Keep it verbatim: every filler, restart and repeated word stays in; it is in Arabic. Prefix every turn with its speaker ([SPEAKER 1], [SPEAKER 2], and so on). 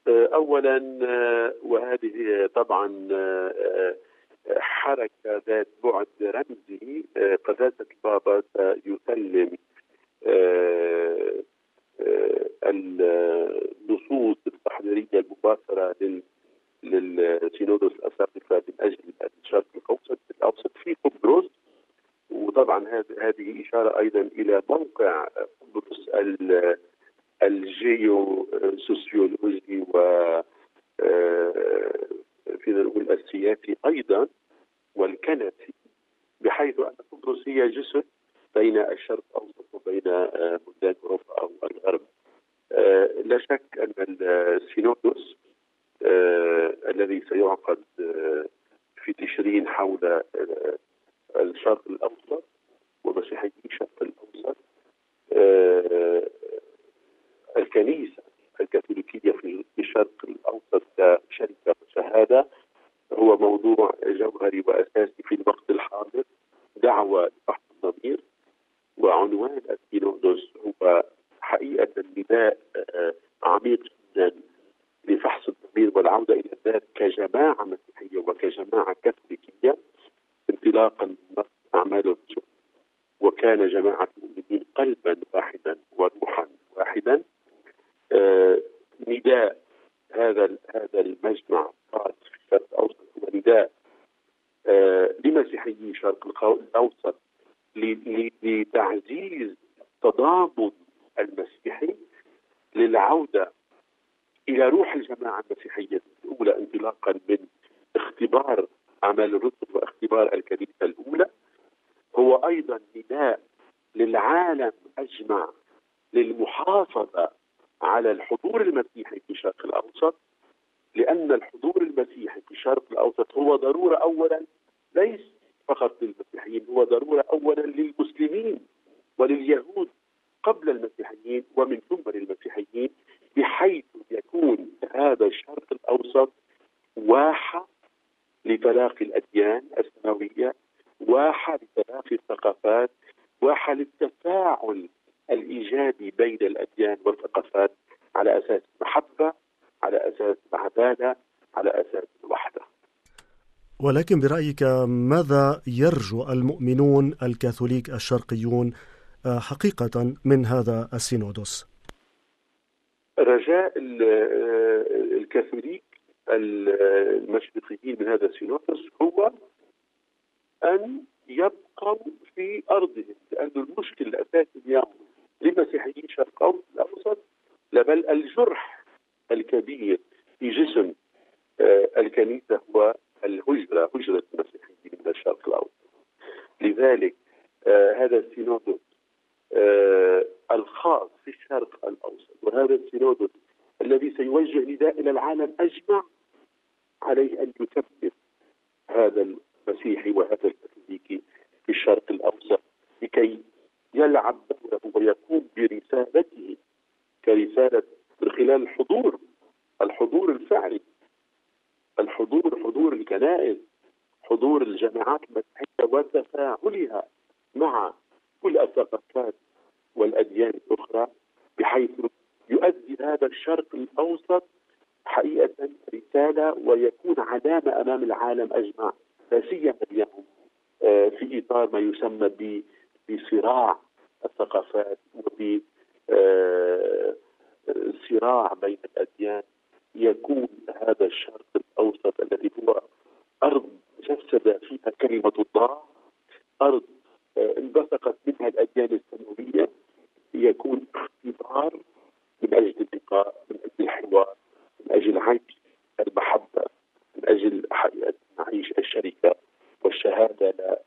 [SPEAKER 1] أولا، وهذه طبعا حركة ذات بعد رمزي، قداسة البابا يسلم النصوص التحضيرية المباشرة للسينودوس الأساقفة من أجل الشرق الأوسط الأوسط في قبرص. وطبعا هذه إشارة أيضا إلى موقع قبرص الجيو سوسيولوجي و فينا نقول السياسي أيضا والكنسي، بحيث أن قبرص هي جسر بين الشرق الأوسط وبين بلدان أوروبا أو الغرب. لا شك أن السينودوس الذي سيعقد في تشرين حول الشرق الأوسط ومسيحيي الشرق الأوسط، الكنيسة الكاثوليكية في الشرق الأوسط كشركة وشهادة، هو موضوع جوهري وأساسي في الوقت الحاضر، دعوة لفحص الضمير. وعنوان السينودوس هو حقيقة نداء عميق جدا لفحص الضمير والعودة إلى الذات كجماعة مسيحية وكجماعة كاثوليكية، انطلاقا من أعمال الرسل. وكان جماعة المؤمنين قلبا واحدا وروحا واحدا. آه نداء هذا هذا المجمع الخاص في الشرق الأوسط هو نداء آه لمسيحيي الشرق الأوسط لتعزيز التضامن المسيحي، للعودة إلى روح الجماعة المسيحية الأولى، انطلاقا من اختبار أعمال الرسل واختبار الكنيسة الأولى. هو أيضا نداء للعالم أجمع للمحافظة على الحضور المسيحي في الشرق الأوسط، لأن الحضور المسيحي في الشرق الأوسط هو ضرورة أولا ليس فقط للمسيحيين، هو ضرورة أولا للمسلمين ولليهود قبل المسيحيين ومن ثم للمسيحيين، بحيث يكون هذا الشرق الأوسط واحة لتلاقي الأديان السماوية، واحة لتلاقي الثقافات، واحة للتفاعل الإيجابي بين الأديان والثقافات على أساس المحبة، على أساس العدالة، على أساس الوحدة.
[SPEAKER 2] ولكن برأيك ماذا يرجو المؤمنون الكاثوليك الشرقيون حقيقة من هذا السينودوس؟
[SPEAKER 1] رجاء الكاثوليك المشرقيين من هذا السينودوس هو أن يبقوا في أرضهم، لأن المشكل الأساسي اليوم لمسيحيي الشرق الأوسط بل الجرح الكبير في جسم الكنيسة هو الهجرة، هجرة المسيحيين من الشرق الأوسط. لذلك هذا السينودوس الخاص في الشرق الأوسط، وهذا السينودوس الذي سيوجه نداء إلى العالم أجمع، عليه أن يثبت هذا المسيحي وهذا الكاثوليكي في الشرق الأوسط لكي يلعب دوره ويقوم برسالته كرسالة من خلال الحضور الحضور الفعلي، الحضور حضور الكنائس، حضور الجماعات المسيحية وتفاعلها مع كل الثقافات والأديان الأخرى، بحيث يؤدي هذا الشرق الأوسط حقيقة رسالة ويكون علامة أمام العالم أجمع، لا سيما اليوم في إطار ما يسمى بصراع الثقافات وبصراع بين الأديان. يكون هذا الشرق الأوسط الذي هو أرض جسد فيها كلمة الله، أرض انبثقت منها الأديان السماوية، يكون اختبار من أجل اللقاء، من أجل الحوار، من أجل عيش المحبة، من أجل حقيقة نعيش الشركة والشهادة